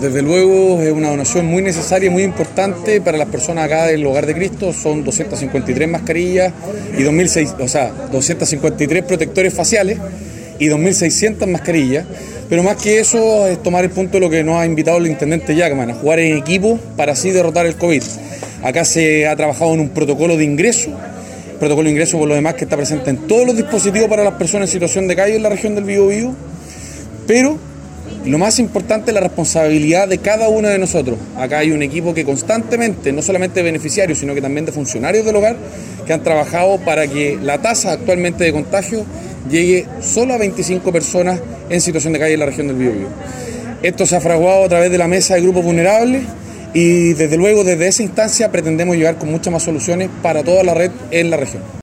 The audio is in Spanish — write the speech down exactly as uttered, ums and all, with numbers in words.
desde luego es una donación muy necesaria y muy importante para las personas acá del Hogar de Cristo. Son doscientas cincuenta y tres mascarillas y dos mil seis, o sea, doscientos cincuenta y tres protectores faciales y dos mil seiscientas mascarillas. Pero más que eso es tomar el punto de lo que nos ha invitado el intendente Jackman, a jugar en equipo para así derrotar el COVID. Acá se ha trabajado en un protocolo de ingreso, protocolo de ingreso por lo demás que está presente en todos los dispositivos para las personas en situación de calle en la región del Biobío, pero lo más importante es la responsabilidad de cada uno de nosotros. Acá hay un equipo que constantemente, no solamente de beneficiarios, sino que también de funcionarios del hogar, que han trabajado para que la tasa actualmente de contagio llegue solo a veinticinco personas en situación de calle en la región del Biobío. Esto se ha fraguado a través de la mesa de grupos vulnerables y desde luego desde esa instancia pretendemos llegar con muchas más soluciones para toda la red en la región.